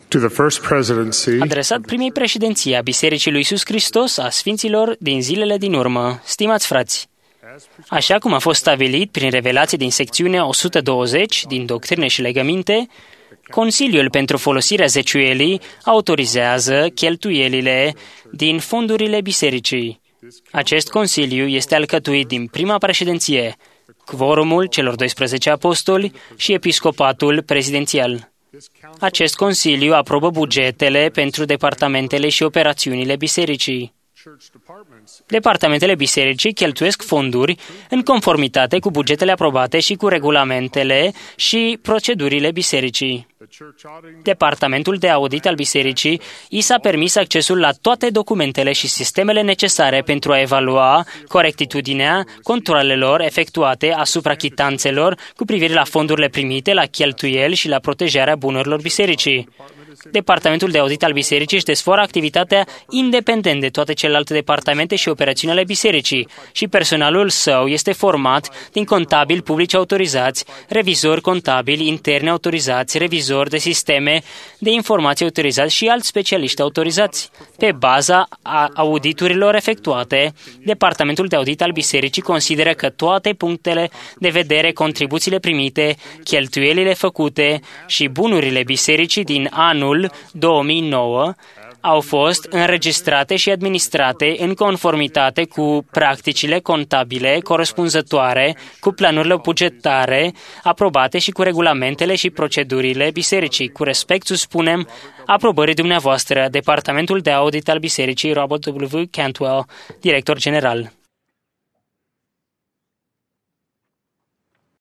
to the First Presidency adresat primei președinții a Bisericii lui Iisus Hristos a Sfinților din zilele din urmă. Stimați frați, așa cum a fost stabilit prin revelație din secțiunea 120 din Doctrine și Legăminte, Consiliul pentru folosirea zeciuielii autorizează cheltuielile din fondurile bisericii. Acest consiliu este alcătuit din prima președinție, quorumul celor 12 apostoli și episcopatul prezidențial. Acest consiliu aprobă bugetele pentru departamentele și operațiunile bisericii. Departamentele bisericii cheltuiesc fonduri în conformitate cu bugetele aprobate și cu regulamentele și procedurile bisericii. Departamentul de audit al bisericii i s-a permis accesul la toate documentele și sistemele necesare pentru a evalua corectitudinea controalelor efectuate asupra chitanțelor cu privire la fondurile primite, la cheltuieli și la protejarea bunurilor bisericii. Departamentul de audit al bisericii își desfășoară activitatea independent de toate celelalte departamente și operațiuni ale bisericii și personalul său este format din contabili publici autorizați, revizori contabili interni autorizați, revizori de sisteme de informații autorizați și alți specialiști autorizați. Pe baza auditurilor efectuate, Departamentul de audit al bisericii consideră că toate punctele de vedere, contribuțiile primite, cheltuielile făcute și bunurile bisericii din anul 2009 au fost înregistrate și administrate în conformitate cu practicile contabile corespunzătoare, cu planurile bugetare aprobate și cu regulamentele și procedurile bisericii. Cu respect suspunem aprobării dumneavoastră, Departamentul de Audit al Bisericii, Robert W. Cantwell, director general.